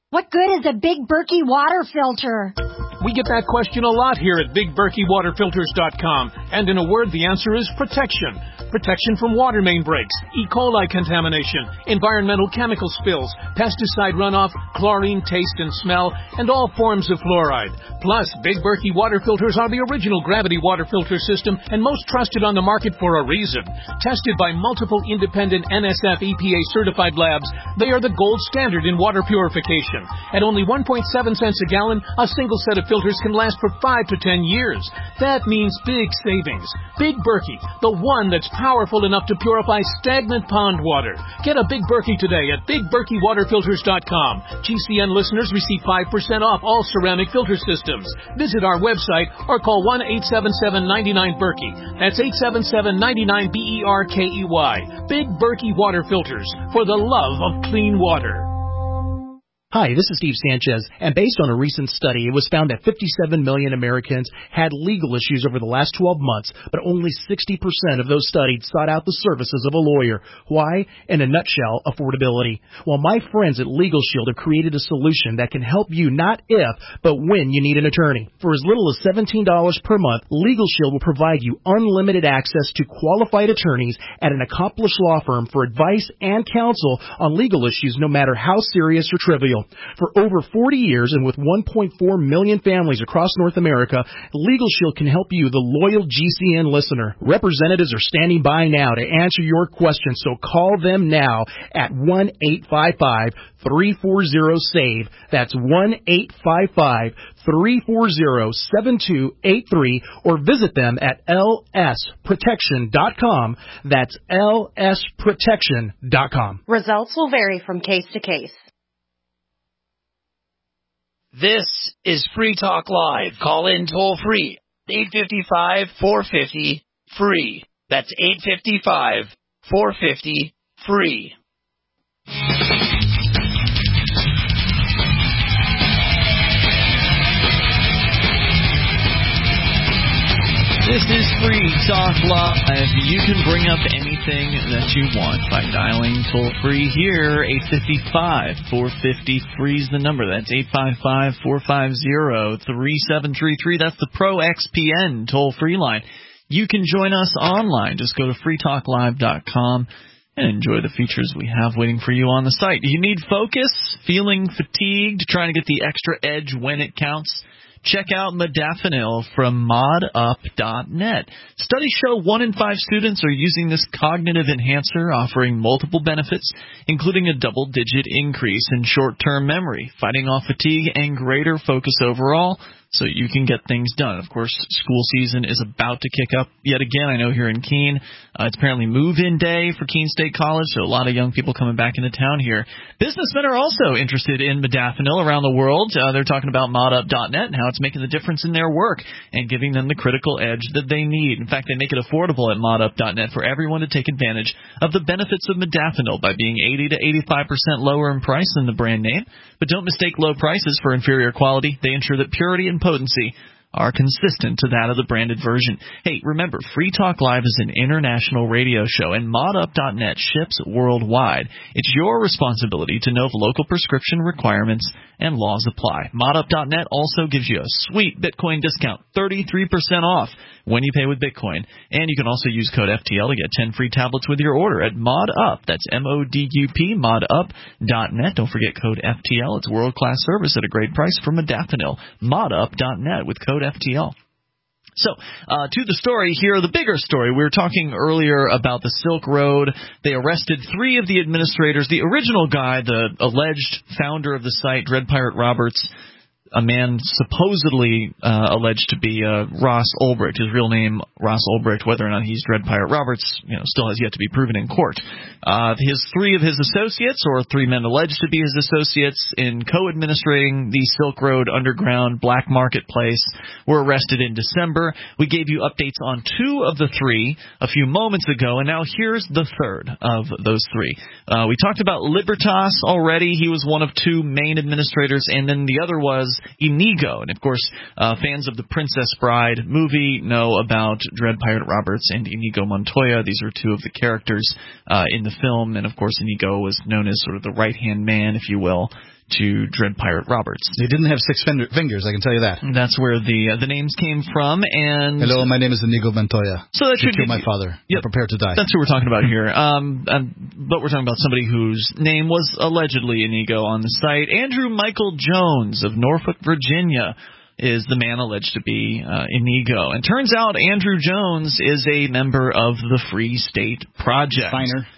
What good is a Big Berkey water filter? We get that question a lot here at Big Berkey Water Filters dot com, and in a word, the answer is protection. Protection from water main breaks, E. coli contamination, environmental chemical spills, pesticide runoff, chlorine taste and smell, and all forms of fluoride. Plus, Big Berkey water filters are the original gravity water filter system and most trusted on the market for a reason. Tested by multiple independent N S F E P A certified labs, they are the gold standard in water purification. At only one point seven cents a gallon, a single set of filters can last for five to ten years. That means big savings. Big Berkey, the one that's powerful enough to purify stagnant pond water. Get a Big Berkey today at Big Berkey Water Filters dot com. G C N listeners receive five percent off all ceramic filter systems. Visit our website or call one eight seven seven, nine nine, Berkey. That's eight seven seven, nine nine, B E R K E Y. Big Berkey Water Filters, for the love of clean water. Hi, this is Steve Sanchez, and based on a recent study, it was found that fifty-seven million Americans had legal issues over the last twelve months, but only sixty percent of those studied sought out the services of a lawyer. Why? In a nutshell, affordability. Well, my friends at Legal Shield have created a solution that can help you not if, but when you need an attorney. For as little as seventeen dollars per month, Legal Shield will provide you unlimited access to qualified attorneys at an accomplished law firm for advice and counsel on legal issues, no matter how serious or trivial. For over forty years and with one point four million families across North America, Legal Shield can help you, the loyal G C N listener. Representatives are standing by now to answer your questions, so call them now at one eight five five, three four zero, SAVE. That's one eight five five, three four zero, seven two eight three, or visit them at L S protection dot com. That's L S protection dot com. Results will vary from case to case. This is Free Talk Live. Call in toll free. eight five five, four five zero, free. That's eight five five, four five zero, free. This is Free Talk Live. You can bring up anything that you want by dialing toll-free here. eight five five, four five zero, free is the number. That's eight five five, four five zero, three seven three three. That's the Pro X P N toll-free line. You can join us online. Just go to free talk live dot com and enjoy the features we have waiting for you on the site. Do you need focus? Feeling fatigued? Trying to get the extra edge when it counts? Check out Modafinil from mod up dot net. Studies show one in five students are using this cognitive enhancer, offering multiple benefits, including a double-digit increase in short-term memory, fighting off fatigue, and greater focus overall, so you can get things done. Of course, school season is about to kick up yet again. I know here in Keene, uh, it's apparently move-in day for Keene State College, so a lot of young people coming back into town here. Businessmen are also interested in Modafinil around the world. Uh, they're talking about mod up dot net and how it's making the difference in their work and giving them the critical edge that they need. In fact, they make it affordable at mod up dot net for everyone to take advantage of the benefits of Modafinil by being eighty to eighty-five percent lower in price than the brand name. But don't mistake low prices for inferior quality. They ensure that purity and potency are consistent to that of the branded version. Hey, remember, Free Talk Live is an international radio show, and mod up dot net ships worldwide. It's your responsibility to know if local prescription requirements and laws apply. mod up dot net also gives you a sweet Bitcoin discount, thirty-three percent off when you pay with Bitcoin. And you can also use code F T L to get ten free tablets with your order at ModUp. That's M O D U P, mod up dot net. Don't forget code F T L. It's world-class service at a great price for Modafinil. mod up dot net with code F T L. So, uh, to the story here, the bigger story. We were talking earlier about the Silk Road. They arrested three of the administrators. The original guy, the alleged founder of the site, Dread Pirate Roberts, a man supposedly uh, alleged to be uh, Ross Ulbricht. His real name, Ross Ulbricht. Whether or not he's Dread Pirate Roberts, you know, still has yet to be proven in court. Uh, his three of his associates, or three men alleged to be his associates in co-administrating the Silk Road Underground black marketplace, were arrested in December. We gave you updates on two of the three a few moments ago, and now here's the third of those three. Uh, we talked about Libertas already. He was one of two main administrators, and then the other was Inigo. And, of course, uh, fans of the Princess Bride movie know about Dread Pirate Roberts and Inigo Montoya. These are two of the characters uh, in the film. And, of course, Inigo was known as sort of the right-hand man, if you will, to Dread Pirate Roberts. They didn't have six finger- fingers, I can tell you that. That's where the uh, the names came from. And hello, my name is Inigo Montoya. So that should kill give my you, father. Yep, I'm prepared to die. That's who we're talking about here. Um, um, but we're talking about somebody whose name was allegedly Inigo on the site. Andrew Michael Jones of Norfolk, Virginia, is the man alleged to be uh, Inigo. And turns out Andrew Jones is a member of the Free State Project. Signer.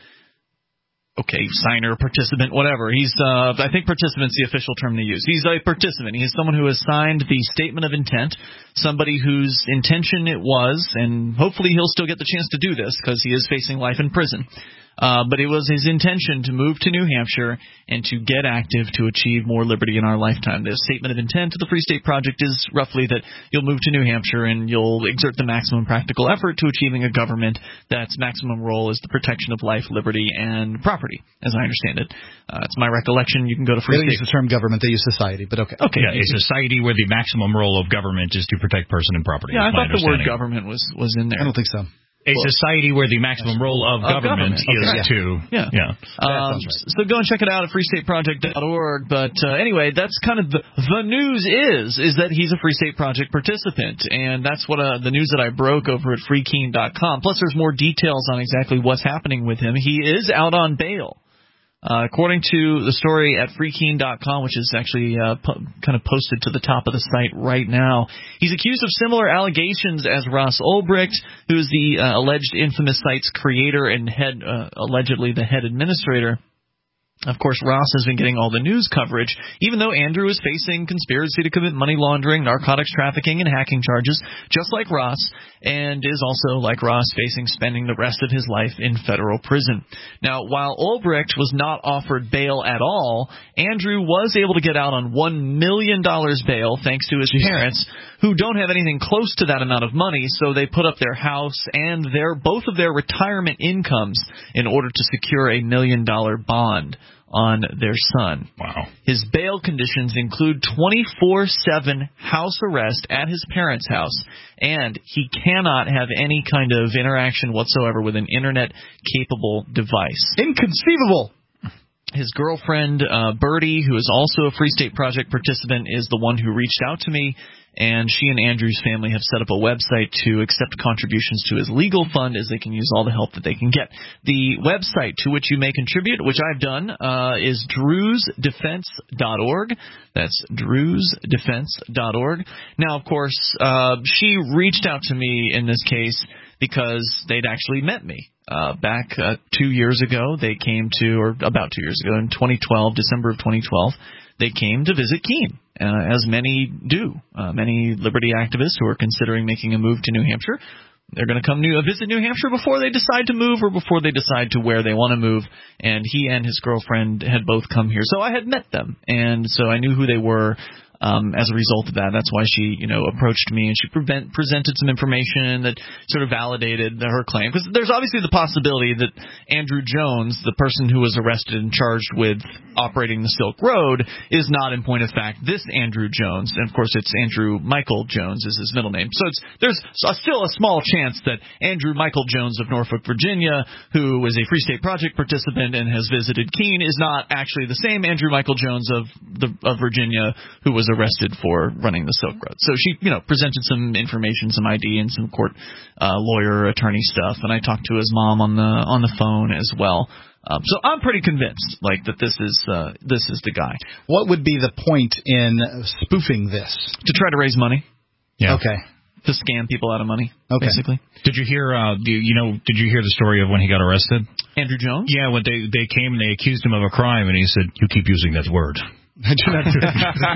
Okay, signer, participant, whatever. He's, uh, I think participant's the official term they use. He's a participant. He's someone who has signed the statement of intent, somebody whose intention it was, and hopefully he'll still get the chance to do this because he is facing life in prison. Uh, but it was his intention to move to New Hampshire and to get active to achieve more liberty in our lifetime. The statement of intent of the Free State Project is roughly that you'll move to New Hampshire and you'll exert the maximum practical effort to achieving a government that's maximum role is the protection of life, liberty, and property, as I understand it. Uh, it's my recollection. You can go to Free They State. They use the term government. They use society, but okay. Okay. Yeah, a society where the maximum role of government is to protect person and property. Yeah, I my thought the word government was, was in there. I don't think so. A society where the maximum role of, of government, government is okay. to, yeah, yeah. Um, right. So go and check it out at free state project dot org. But uh, anyway, that's kind of the, the news is is that he's a Free State Project participant, and that's what uh, the news that I broke over at free keen dot com. Plus, there's more details on exactly what's happening with him. He is out on bail. Uh, according to the story at free keen dot com, which is actually uh, po- kind of posted to the top of the site right now, he's accused of similar allegations as Ross Ulbricht, who is the uh, alleged infamous site's creator and head, uh, allegedly the head administrator. Of course, Ross has been getting all the news coverage, even though Andrew is facing conspiracy to commit money laundering, narcotics trafficking, and hacking charges, just like Ross, and is also, like Ross, facing spending the rest of his life in federal prison. Now, while Ulbricht was not offered bail at all, Andrew was able to get out on one million dollars bail thanks to his parents, who don't have anything close to that amount of money, so they put up their house and their both of their retirement incomes in order to secure a million-dollar bond on their son. Wow. His bail conditions include twenty-four seven house arrest at his parents' house, and he cannot have any kind of interaction whatsoever with an internet-capable device. Inconceivable! His girlfriend, uh, Birdie, who is also a Free State Project participant, is the one who reached out to me, and she and Andrew's family have set up a website to accept contributions to his legal fund as they can use all the help that they can get. The website to which you may contribute, which I've done, uh, is drews defense dot org. That's drews defense dot org. Now, of course, uh, she reached out to me in this case because they'd actually met me. Uh, back uh, two years ago, they came to, or about two years ago, in twenty twelve, December of twenty twelve, they came to visit Keene, uh, as many do. Uh, many liberty activists who are considering making a move to New Hampshire, they're going to come new, uh, visit New Hampshire before they decide to move or before they decide to where they want to move. And he and his girlfriend had both come here, so I had met them, and so I knew who they were. Um, as a result of that, that's why she, you know, approached me and she prevent, presented some information that sort of validated the, her claim. Because there's obviously the possibility that Andrew Jones, the person who was arrested and charged with operating the Silk Road, is not, in point of fact, this Andrew Jones. And of course, it's Andrew Michael Jones is his middle name. So it's there's a, still a small chance that Andrew Michael Jones of Norfolk, Virginia, who is a Free State Project participant and has visited Keene, is not actually the same Andrew Michael Jones of the of Virginia who was arrested for running the Silk Road. So she, you know, presented some information, some I D, and some court uh, lawyer, attorney stuff, and I talked to his mom on the on the phone as well. Um, so I'm pretty convinced, like, that this is uh, this is the guy. What would be the point in spoofing this? To try to raise money. Yeah. Okay. To scam people out of money, okay. basically. Did you hear? Uh, do you, you know? Did you hear the story of when he got arrested? Andrew Jones. Yeah, when they they came and they accused him of a crime, and he said, "You keep using that word." I do not do it.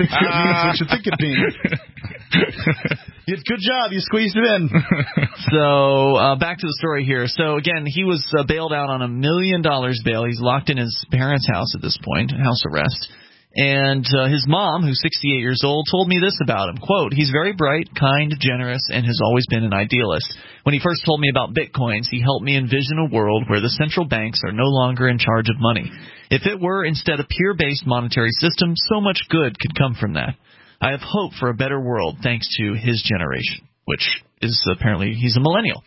What you think it means. Good job. You squeezed it in. So uh, back to the story here. So, again, he was uh, bailed out on a million dollars bail. He's locked in his parents' house at this point, house arrest. And uh, his mom, who's sixty-eight years old, told me this about him. Quote, he's very bright, kind, generous, and has always been an idealist. When he first told me about bitcoins, he helped me envision a world where the central banks are no longer in charge of money. If it were instead a peer-based monetary system, so much good could come from that. I have hope for a better world thanks to his generation, which is apparently he's a millennial.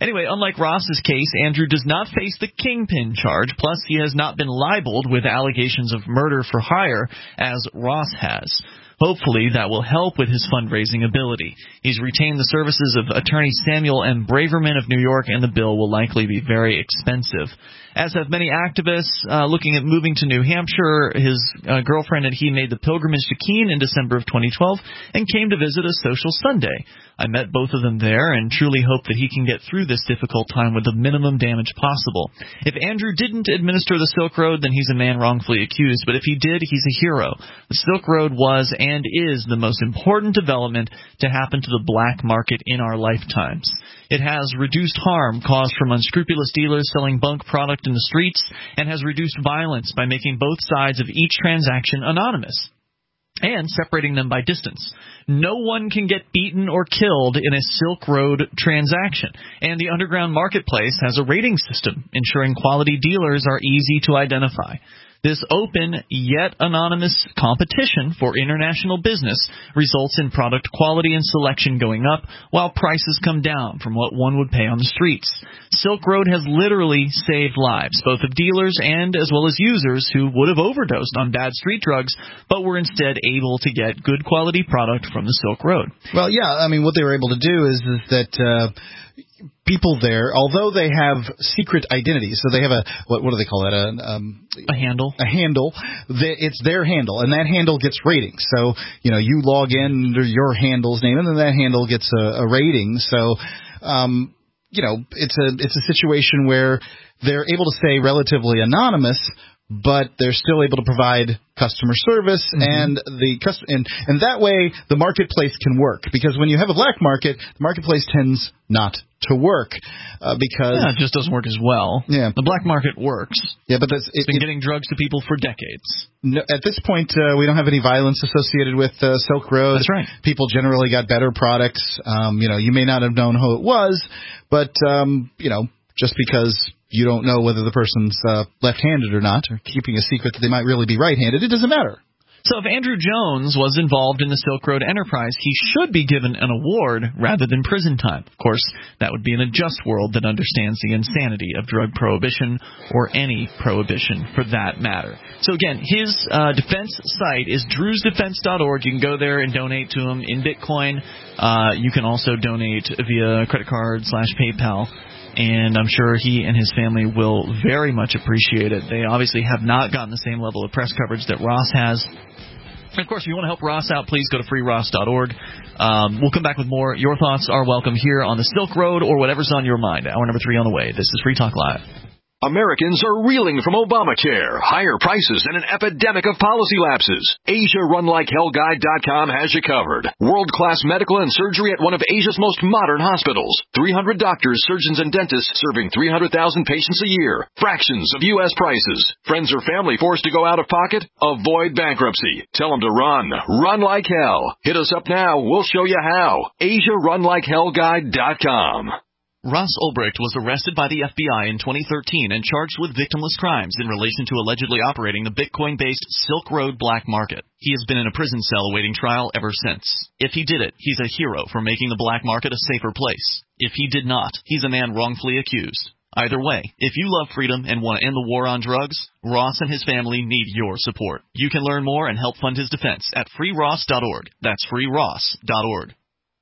Anyway, unlike Ross's case, Andrew does not face the kingpin charge. Plus, he has not been libeled with allegations of murder for hire, as Ross has. Hopefully, that will help with his fundraising ability. He's retained the services of attorney Samuel M. Braverman of New York, and the bill will likely be very expensive. As have many activists uh, looking at moving to New Hampshire. His uh, girlfriend and he made the pilgrimage to Keene in December of twenty twelve and came to visit a social Sunday. I met both of them there and truly hope that he can get through this difficult time with the minimum damage possible. If Andrew didn't administer the Silk Road, then he's a man wrongfully accused, but if he did, he's a hero. The Silk Road was and is the most important development to happen to the black market in our lifetimes. It has reduced harm caused from unscrupulous dealers selling bunk product in the streets and has reduced violence by making both sides of each transaction anonymous and separating them by distance. No one can get beaten or killed in a Silk Road transaction, and the underground marketplace has a rating system ensuring quality dealers are easy to identify. This open, yet anonymous competition for international business results in product quality and selection going up, while prices come down from what one would pay on the streets. Silk Road has literally saved lives, both of dealers and as well as users who would have overdosed on bad street drugs, but were instead able to get good quality product from the Silk Road. Well, yeah, I mean, what they were able to do is, is that... Uh, people there, although they have secret identities, so they have a, what, what do they call that? A, um, a handle. A handle. They, it's their handle, and that handle gets ratings. So, you know, you log in under your handle's name, and then that handle gets a, a rating. So, um, you know, it's a, it's a situation where they're able to stay relatively anonymous, but they're still able to provide customer service, mm-hmm. and the cust- and and that way the marketplace can work. Because when you have a black market, the marketplace tends not to work uh, because yeah, it just doesn't work as well. Yeah, the black market works. Yeah, but that's, it's it, been it, getting drugs to people for decades. No, at this point, uh, we don't have any violence associated with uh, Silk Road. That's right. People generally got better products. Um, you know, you may not have known who it was, but um, you know, just because you don't know whether the person's uh, left-handed or not, or keeping a secret that they might really be right-handed, it doesn't matter. So if Andrew Jones was involved in the Silk Road enterprise, he should be given an award rather than prison time. Of course, that would be in a just world that understands the insanity of drug prohibition, or any prohibition for that matter. So again, his uh, defense site is drews defense dot org. You can go there and donate to him in Bitcoin. Uh, you can also donate via credit card slash PayPal. And I'm sure he and his family will very much appreciate it. They obviously have not gotten the same level of press coverage that Ross has. And of course, if you want to help Ross out, please go to free ross dot org. Um, we'll come back with more. Your thoughts are welcome here on the Silk Road or whatever's on your mind. Hour number three on the way. This is Free Talk Live. Americans are reeling from Obamacare, higher prices, and an epidemic of policy lapses. Asia Run Like Hell Guide dot com has you covered. World-class medical and surgery at one of Asia's most modern hospitals. three hundred doctors, surgeons, and dentists serving three hundred thousand patients a year. Fractions of U S prices. Friends or family forced to go out of pocket? Avoid bankruptcy. Tell them to run. Run like hell. Hit us up now. We'll show you how. Asia Run Like Hell Guide dot com. Ross Ulbricht was arrested by the F B I in twenty thirteen and charged with victimless crimes in relation to allegedly operating the Bitcoin-based Silk Road black market. He has been in a prison cell awaiting trial ever since. If he did it, he's a hero for making the black market a safer place. If he did not, he's a man wrongfully accused. Either way, if you love freedom and want to end the war on drugs, Ross and his family need your support. You can learn more and help fund his defense at free ross dot org. That's free ross dot org.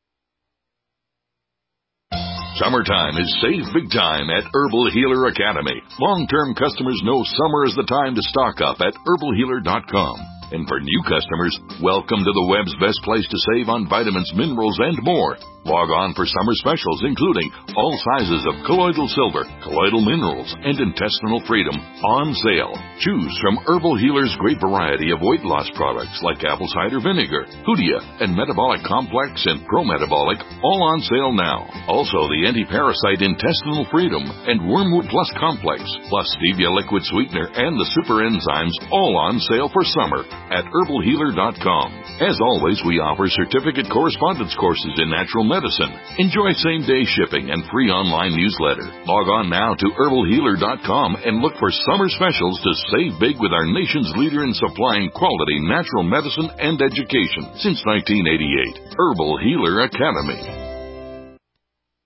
Summertime is save big time at Herbal Healer Academy. Long-term customers know summer is the time to stock up at herbal healer dot com. And for new customers, welcome to the web's best place to save on vitamins, minerals, and more. Log on for summer specials, including all sizes of colloidal silver, colloidal minerals, and intestinal freedom on sale. Choose from Herbal Healer's great variety of weight loss products like apple cider vinegar, Hoodia, and Metabolic Complex and Pro-Metabolic, all on sale now. Also, the anti-parasite intestinal freedom and Wormwood Plus Complex, plus stevia liquid sweetener and the super enzymes, all on sale for summer at herbal healer dot com. As always, we offer certificate correspondence courses in natural medicine. Enjoy same-day shipping and free online newsletter. Log on now to herbal healer dot com and look for summer specials to save big with our nation's leader in supplying quality natural medicine and education since nineteen eighty-eight. Herbal Healer Academy.